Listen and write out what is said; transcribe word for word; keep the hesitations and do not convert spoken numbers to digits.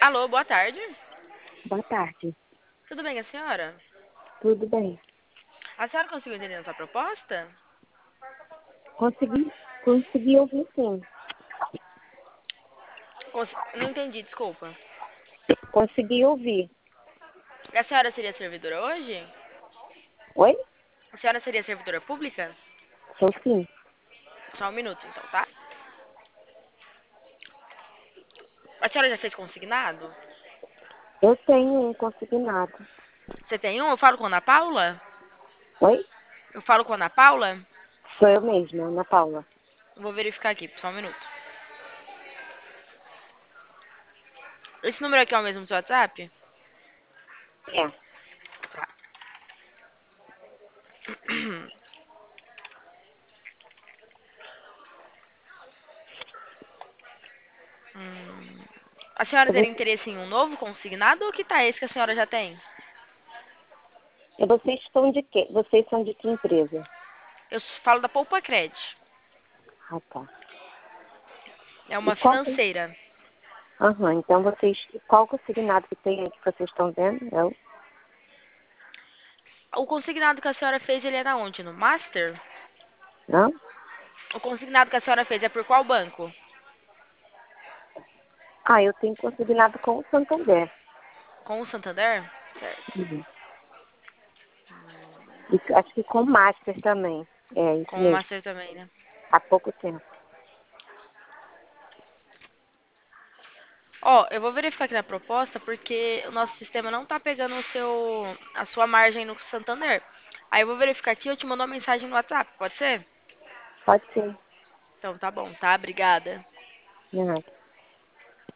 Alô, boa tarde. Boa tarde. Tudo bem com a senhora? Tudo bem? A senhora conseguiu entender nossa proposta? Consegui, consegui ouvir sim. Cons- Não entendi, desculpa. Consegui ouvir. A senhora seria servidora hoje? Oi? A senhora seria servidora pública? Sou sim. Só um minuto, então, tá? A senhora já fez consignado? Eu tenho um consignado. Você tem um? Eu falo com a Ana Paula? Oi? Eu falo com a Ana Paula? Sou eu mesma, Ana Paula. Vou verificar aqui, só um minuto. Esse número aqui é o mesmo do seu WhatsApp? É. Tá. Hum. A senhora Eu teria vou- interesse em um novo consignado ou que tá esse que a senhora já tem? e vocês estão de quê? Vocês são de que empresa? Eu falo da Poupa Cred. Ah, tá. É E uma qual que... financeira. Aham, então vocês... Qual consignado que tem aí que vocês estão vendo? É o... O consignado que a senhora fez, ele é da onde? No Master? Não? O consignado que a senhora fez é por qual banco? Ah, eu tenho consignado com o Santander. Com o Santander? Certo. Uhum. E acho que com o Master também. É, isso Com o mesmo. Master também, né? Há pouco tempo. Ó, eu vou verificar aqui na proposta porque o nosso sistema não tá pegando o seu, a sua margem no Santander. Aí eu vou verificar aqui e eu te mando uma mensagem no WhatsApp, pode ser? Pode ser. Então tá bom, tá? Obrigada. Não.